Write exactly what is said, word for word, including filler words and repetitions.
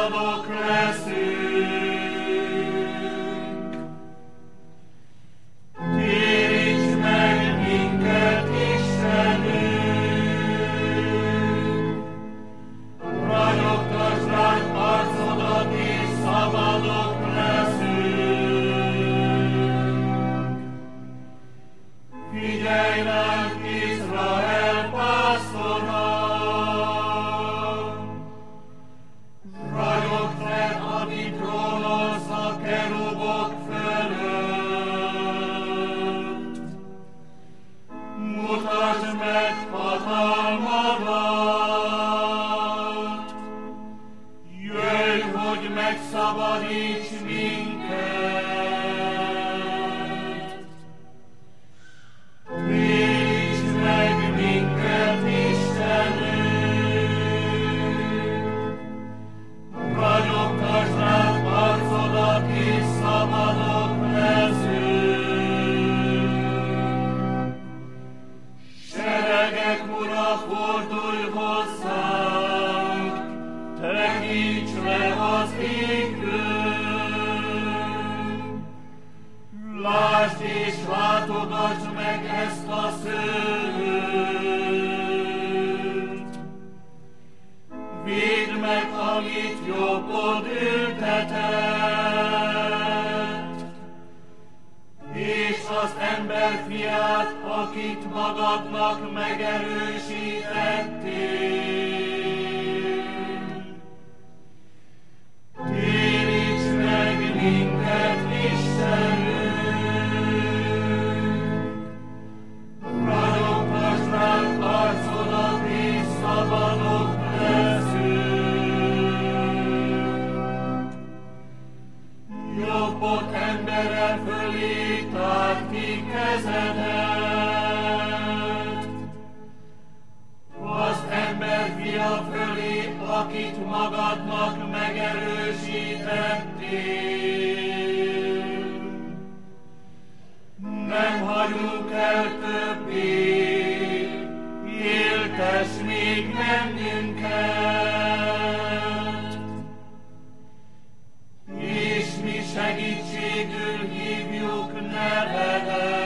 szabadok leszünk. Téríts meg minket, Istenünk, ragyogtasd ránk arcodat, és szabadok leszünk. Figyelj ránk, Izrael pásztora, ragyog fel, amit trónolsz a kerubok fölött. Mutasd meg hatalmadat, jöjj, hogy megszabadíts minket. Téríts meg minket, Istenünk, ragyogtasd ránk arcodat, és szabadok leszünk. Seregek Ura, fordulj hozzánk, tekints le az égről. Lásd és látogass meg ezt a szőlőt. Védd meg, amit jobbod ültetett, és az emberfiát, akit magadnak megerősítettél. Téríts meg minket, Istenünk, ragyogtasd ránk arcodat, és szabadok leszünk. Jobbot embere fölé tárd ki kezedet, az emberfia fölé, akit magadnak megerősítettél. Nem hagyunk el többé, éltess még bennünket, és mi segítségül hívjuk nevedet.